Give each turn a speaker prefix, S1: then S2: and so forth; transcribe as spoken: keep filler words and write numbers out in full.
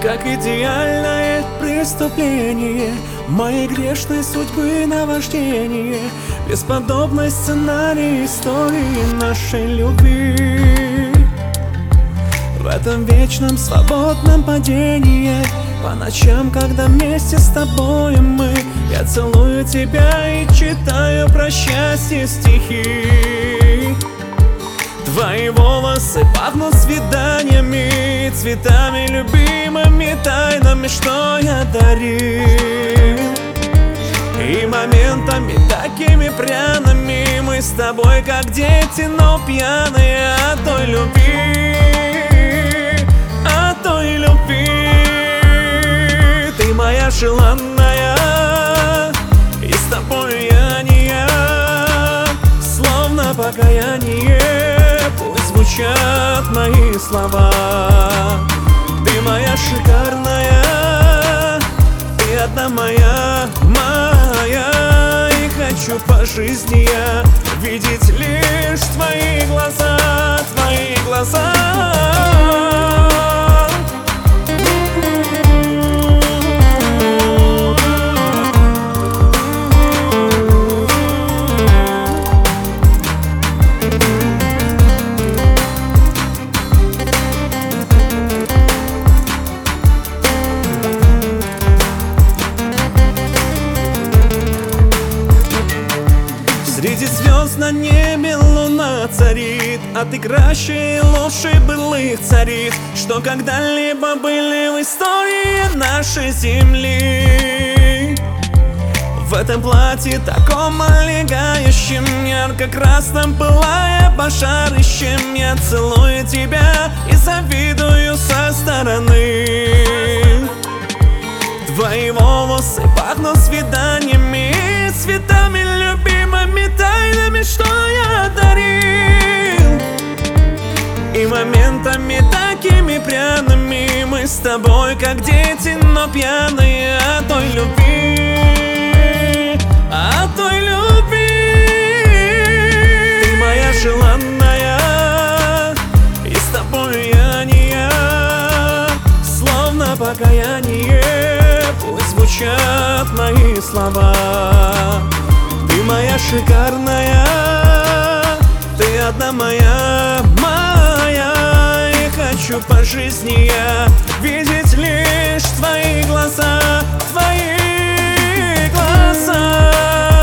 S1: как идеальное преступление моей грешной судьбы наваждение, бесподобный сценарий истории нашей любви. В этом вечном свободном падении, по ночам, когда вместе с тобой мы, я целую тебя и читаю про счастье стихи. Твои волосы пахнут свиданиями, цветами любимыми, тайнами, что я дарил. И моментами такими пряными мы с тобой, как дети, но пьяные от той любви, от той любви. Ты моя желанная, и с тобой я не я, словно покаяние. Пусть звучат мои слова. Ты моя шикарная, ты одна моя, моя. И хочу по жизни я видеть лишь твои глаза, твои глаза. Среди звезд на небе луна царит, а ты краще и лучше былых цариц, что когда-либо были в истории нашей земли. В этом платье таком олегающем, ярко-красном пылая пожарищем, я целую тебя и завидую со стороны. Твои волосы пахнут свиданиями, цветами любимыми, тайнами, что я дарил. И моментами такими пряными мы с тобой, как дети, но пьяные от той любви, от той любви. Ты моя желанная, и с тобой я не я, словно покаяние. Пусть звучат мои слова. Ты моя шикарная, ты одна моя, моя. И хочу по жизни я видеть лишь твои глаза, твои глаза.